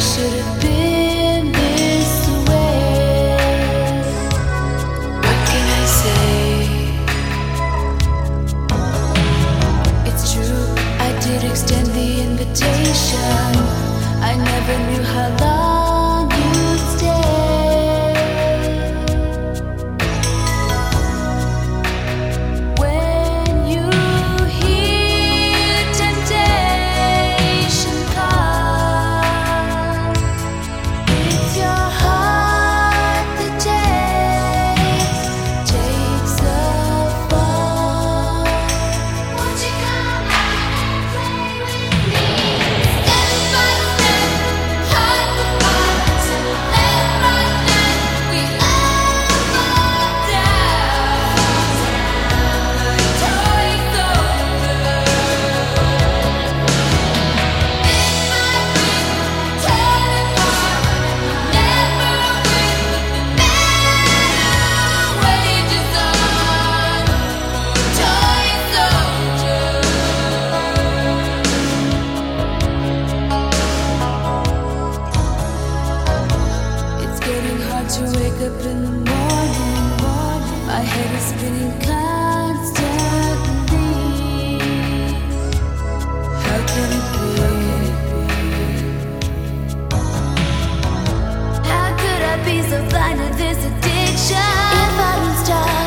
should have been this way. What can I say? It's true, I did extend the invitation. I never knew how long you'd stay. When you hear temptation come, it's your heart that takes the fall. Won't you come out and play with me? Step by step, heart to heart, left right left, we all fall down. Toy soldier, bit by bit, torn apart, never win, but the battle wages on. Toy soldier. It's getting hard to wake up in the morning. My head is spinning constantly. How can it be? How could I be so blind to this addiction? If I don't stop